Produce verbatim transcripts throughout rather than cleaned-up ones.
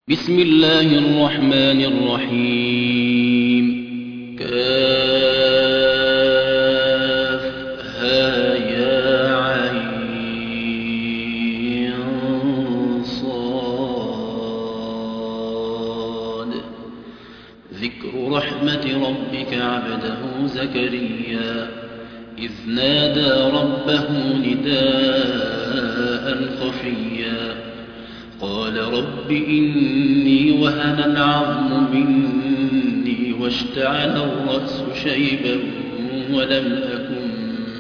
بسم الله الرحمن الرحيم كافها يا عين صاد ذكر رحمة ربك عبده زكريا إذ نادى ربه نداء خفيا قال رب إني وهن العظم مني واشتعل الرأس شيبا ولم أكن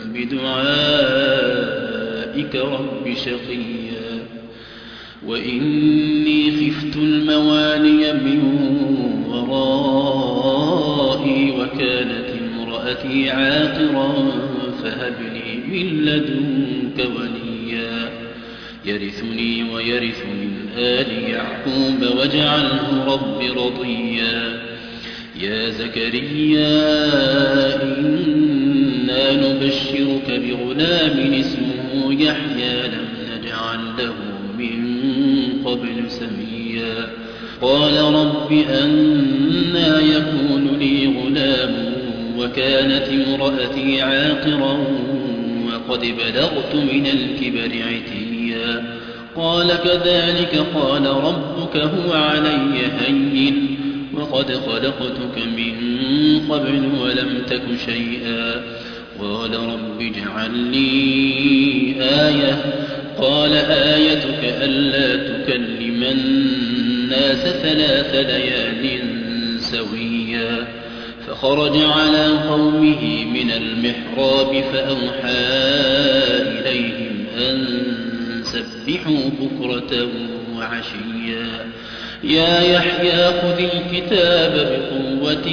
بدعائك رب شقيا وإني خفت الموالي من ورائي وكانت امرأتي عاقرا فهب لي من لدنك وليا يرثني ويرث من آل يعقوب واجعله رب رضيا يا زكريا إنا نبشرك بغلام اسمه يحيى لم نجعل له من قبل سميا قال رب أنى يكون لي غلام وكانت امرأتي عاقرا وقد بلغت من الكبر عتيا قال كذلك قال ربك هو علي هين وقد خلقتك من قبل ولم تك شيئا قال رب اجعل لي آية قال آيتك ألا تكلم الناس ثلاث ليال سويا فخرج على قومه من المحراب فأوحى إليهم أن سبحوا بكرة وعشيا يا يحيى خذ الكتاب بقوة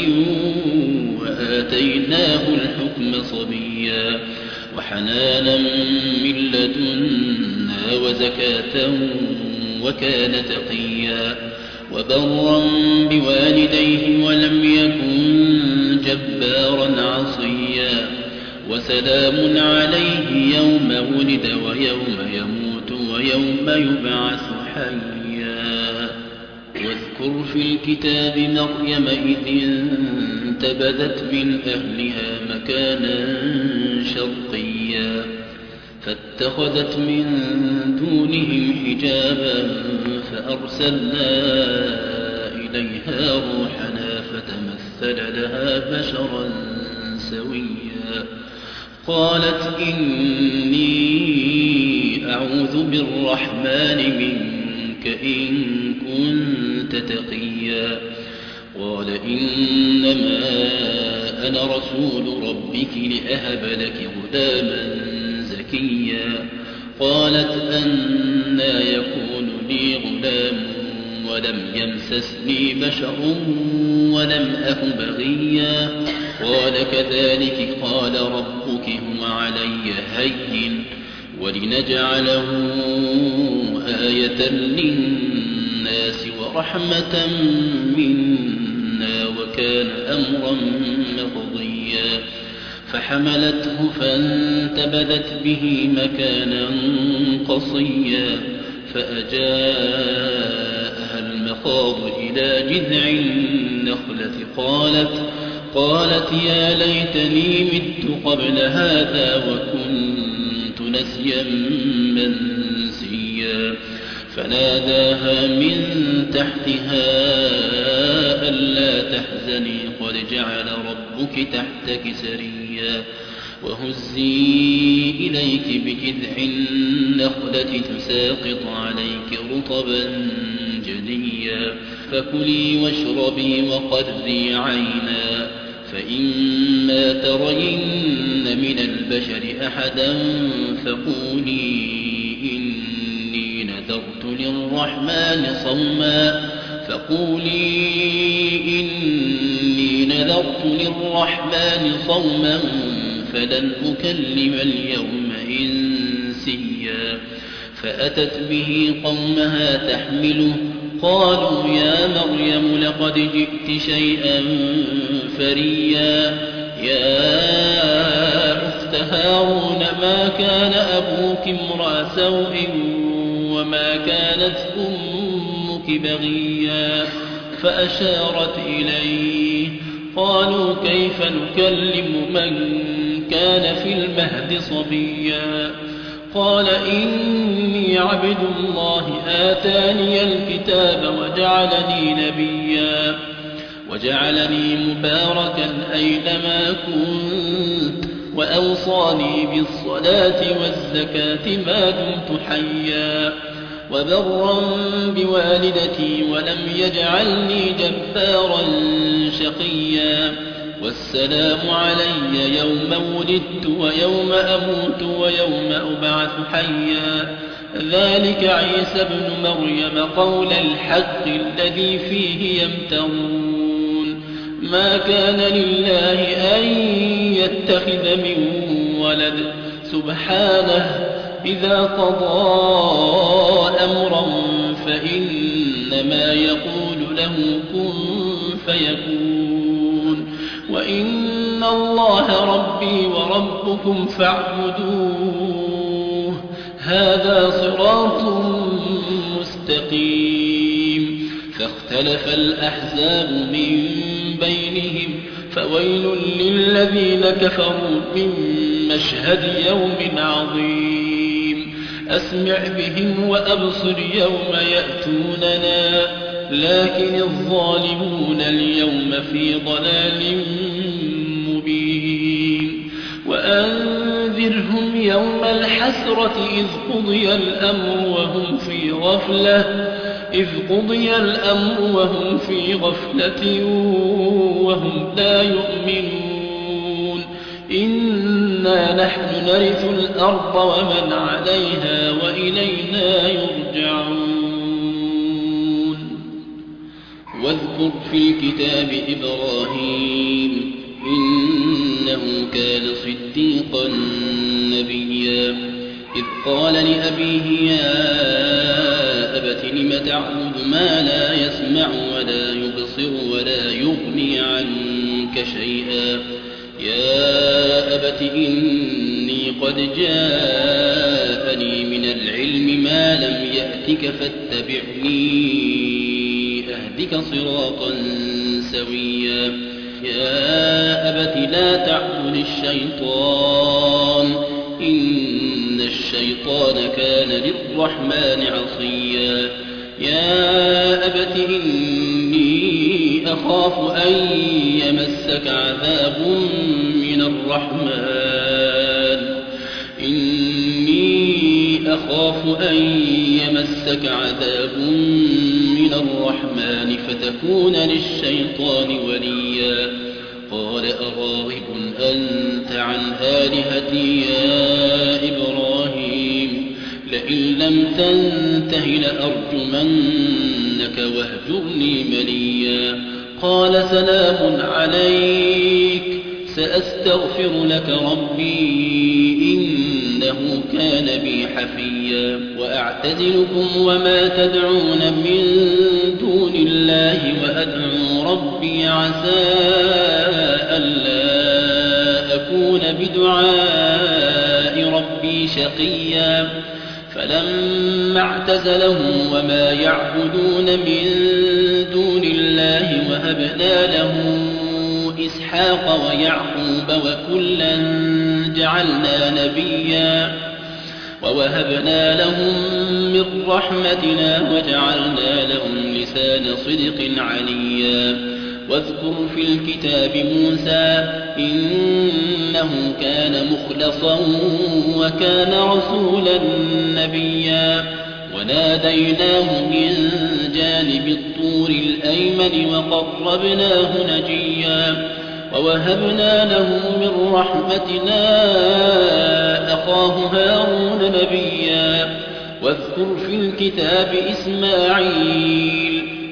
وآتيناه الحكم صبيا وحنانا من لدنا وزكاة وكان تقيا وبرا بوالديه ولم يكن جبارا عصيا وسلام عليه يوم ولد ويوم يموت ويوم يبعث حيا واذكر في الكتاب مريم إذ انتبذت من أهلها مكانا شرقيا فاتخذت من دونهم حجابا فأرسلنا إليها روحنا فتمثل لها بشرا سويا قالت إني أعوذ بالرحمن منك إن كنت تقيا قال إنما أنا رسول ربك لأهب لك غلاما زكيا قالت أنى يكون لي غلام ولم يمسسني بشر ولم أك بغيا قال كذلك قال ربك هو علي هين ولنجعله آية للناس ورحمة منا وكان أمرا مقضيا فحملته فانتبذت به مكانا قصيا فأجاءها المخاض إلى جذع النخلة قالت قالت يا ليتني مت قبل هذا وكنت نسيا منسيا فناداها من تحتها ألا تحزني قد جعل ربك تحتك سريا وهزي إليك بجذع النخلة تساقط عليك رطبا جنيا فكلي واشربي وقري عينا فإما ترين من البشر أحدا فقولي إني نذرت للرحمن صوما فقولي إني نذرت للرحمن صوما فلن أكلم اليوم إنسيا فأتت به قومها تحمله قالوا يا مريم لقد جئت شيئا فريا يا أخت هارون ما كان أبوك امرأ سوء وما كانت أمك الملك بغيا فأشارت إليه قالوا كيف نكلم من كان في المهد صبيا قال إني عبد الله آتاني الكتاب وجعلني نبيا وجعلني مباركا أينما كنت وأوصاني بالصلاة والزكاة ما دمت حيا وبرا بوالدتي ولم يجعلني جبارا شقيا والسلام علي يوم ولدت ويوم أموت ويوم أبعث حيا ذلك عيسى ابن مريم قول الحق الذي فيه يمترون ما كان لله أن يتخذ من ولد سبحانه إذا قضى أمرا فإنما يقول له كن فيكون وإن الله ربي وربكم فاعبدوه هذا صراط مستقيم فاختلف الأحزاب من بينهم فويل للذين كفروا من مشهد يوم عظيم أسمع بهم وأبصر يوم يأتوننا لكن الظالمون اليوم في ضلال مبين وأنذرهم يوم الحسرة إذ قضي الأمر وهم في غفلة إذ قضي الأمر وهم في غفلة وهم لا يؤمنون إنا نحن نرث الأرض ومن عليها وإلينا يرجعون واذكر في الكتاب إبراهيم إنه كان صديقا نبيا إذ قال لأبيه يا أبت لم تعبد ما لا يسمع ولا يبصر ولا يغني عنك شيئا يا أبت إني قد جاءني من العلم ما لم يأتك فاتبعني أهدك صراطا سويا يا أبت لا تعبد الشيطان إن الشيطان كان للرحمن عصيا يا أبت إني أخاف أن يمسك عذاب من الرحمن إني أخاف أن يمسك عذاب من الرحمن فتكون للشيطان وليا قال أراغب أنت عن آلهتي يا إبراهيم لئن لم تنته لأرجمنك واهجرني مليا قال سلام عليك سأستغفر لك ربي إنه كان بي حفيا وأعتزلكم وما تدعون من دون الله وأدعو ربي عسى ألا أكون بدعاء ربي شقيا فلما اعتزلهم وما يعبدون من دون الله وهبنا له إسحاق ويعقوب وكلا جعلنا نبيا ووهبنا لهم من رحمتنا وجعلنا لهم لسان صدق عليا واذكر في الكتاب موسى إنه كان مخلصا وكان رسولا نبيا وناديناه من جانب الطور الأيمن وقربناه نجيا ووهبنا له من رحمتنا أخاه هارون نبيا واذكر في الكتاب إسماعيل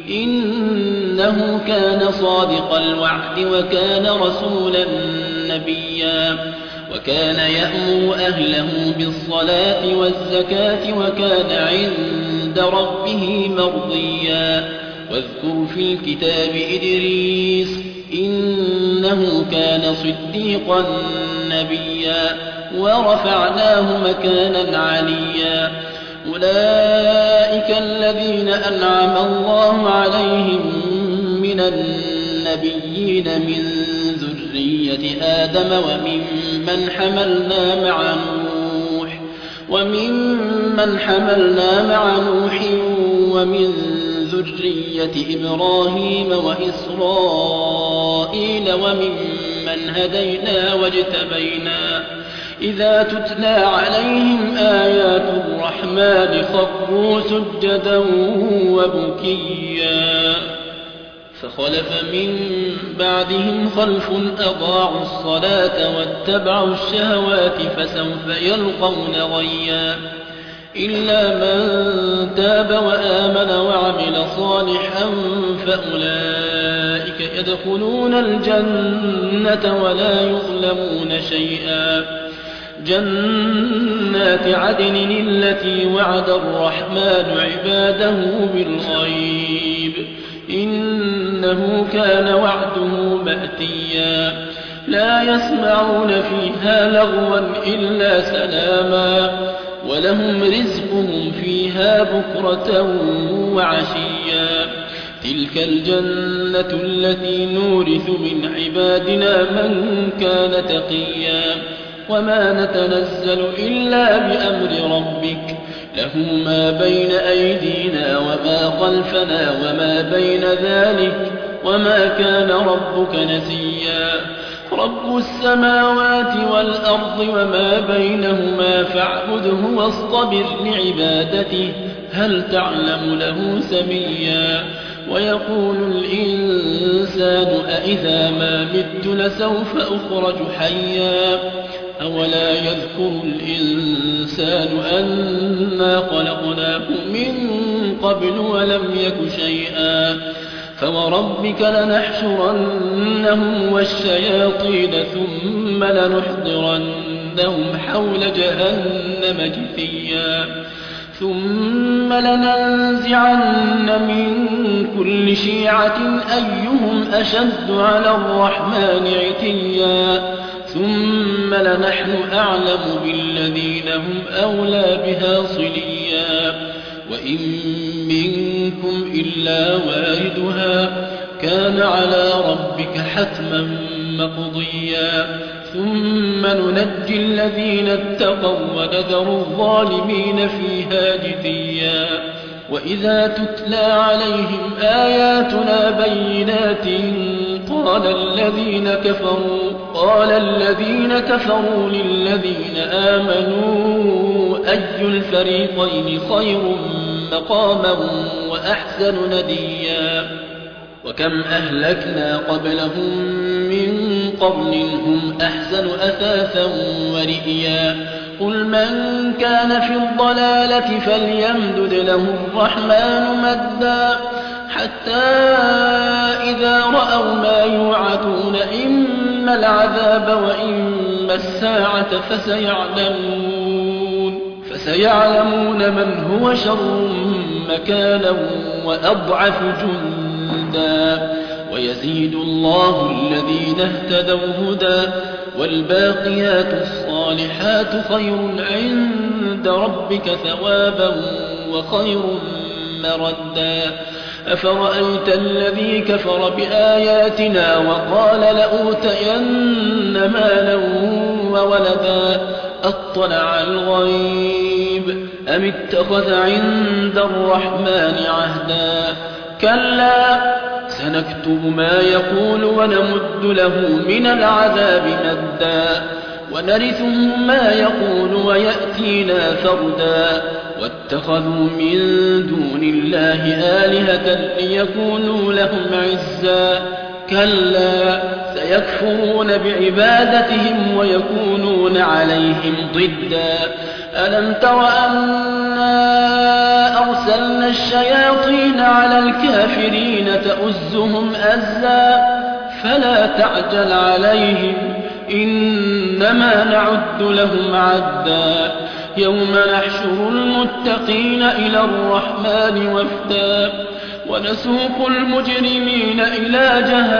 إنه كان صادق الوعد وكان رسولا نبيا وكان يأمر أهله بالصلاة والزكاة وكان عند ربه مرضيا واذكر في الكتاب إدريس إنه كان صديقا نبيا ورفعناه مكانا عليا أولئك الذين أنعم الله عليهم من النبيين من ذرية آدم وممن حملنا مع نوح وممن حملنا مع نوح ومن ذرية إبراهيم وإسرائيل وممن هدينا واجتبينا إذا تتلى عليهم آيات الرحمن خروا سجدا وبكيا فخلف من بعدهم خلف أضاعوا الصلاة واتبعوا الشهوات فسوف يلقون غيا إلا من تاب وآمن وعمل صالحا فأولئك يدخلون الجنة ولا يظلمون شيئا جنات عدن التي وعد الرحمن عباده بالغيب إنه كان وعده مأتيا لا يسمعون فيها لغوا إلا سلاما ولهم رزقهم فيها بكرة وعشيا تلك الجنة التي نورث من عبادنا من كان تقيا وما نتنزل إلا بأمر ربك له ما بين أيدينا وما خلفنا وما بين ذلك وما كان ربك نسيا رب السماوات والأرض وما بينهما فاعبده واصطبر لعبادته هل تعلم له سميا ويقول الإنسان أإذا ما مت لسوف أخرج حيا أولا يذكر الإنسان أنا خلقناه من قبل ولم يك شيئا فوربك لنحشرنهم والشياطين ثم لنحضرنهم حول جهنم جثيا ثم لننزعن من كل شيعة أيهم أشد على الرحمن عتيا ثم لنحن أعلم بالذين هم أولى بها صليا وإن منكم إلا واردها كان على ربك حتما مقضيا ثم ننجي الذين اتقوا ونذر الظالمين فيها جثيا وإذا تتلى عليهم آياتنا بينات قال الذين كفروا قال الذين كفروا للذين آمنوا أي الفريقين خير مقاما وأحسن نديا وكم أهلكنا قبلهم من قرن هم أحسن أثاثا ورئيا قل من كان في الضلالة فليمدد له الرحمن مدا حتى إذا رأوا ما يوعدون إما العذاب وإما الساعة فسيعلمون فسيعلمون من هو شر مكانا وأضعف جندا ويزيد الله الذين اهتدوا هدى والباقيات الصالحات خير عند ربك ثوابا وخير مردا أفرأيت الذي كفر بآياتنا وقال لأوتين مالا وولدا أطلع الغيب أم اتخذ عند الرحمن عهدا كلا سنكتب ما يقول ونمد له من العذاب مدا ونرثه ما يقول ويأتينا فردا واتخذوا من دون الله آلهة ليكونوا لهم عزا كلا سيكفرون بعبادتهم ويكونون عليهم ضدا ألم تر أنا أرسلنا الشياطين على الكافرين تؤزهم أزا فلا تعجل عليهم إنما نعد لهم عدا يوم نحشر المتقين إلى الرحمن وفدا ونسوق المجرمين إلى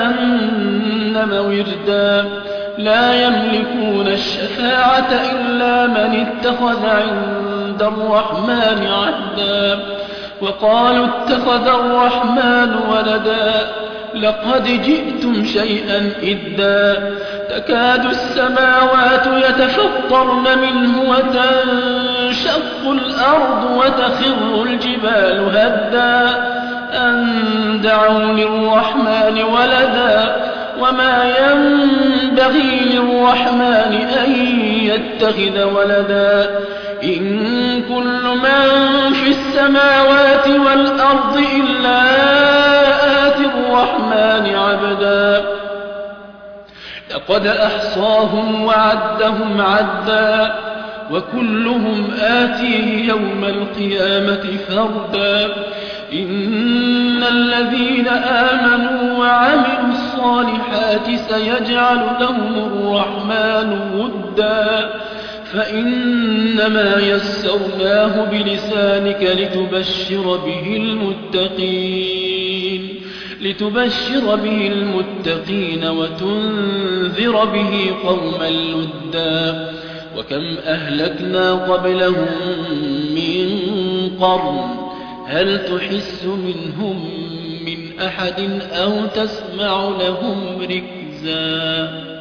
جهنم وردا لا يملكون الشفاعة إلا من اتخذ عند عند الرحمن عهدا وقالوا اتخذ الرحمن ولدا لقد جئتم شيئا إدا تكاد السماوات يتفطرن منه وتنشق الأرض وتخر الجبال هدا أن دعوا للرحمن ولدا وما ينبغي للرحمن أن يتخذ ولدا إن كل من في السماوات والأرض إلا آتي الرحمن عبدا لقد أحصاهم وعدهم عدا وكلهم آتيه يوم القيامة فردا إن الذين آمنوا وعملوا الصالحات سيجعل لهم الرحمن ودا فإنما يسرناه بلسانك لتبشر به المتقين لتبشر به المتقين وتنذر به قوما لدا وكم أهلكنا قبلهم من قرن هل تحس منهم من أحد أو تسمع لهم ركزا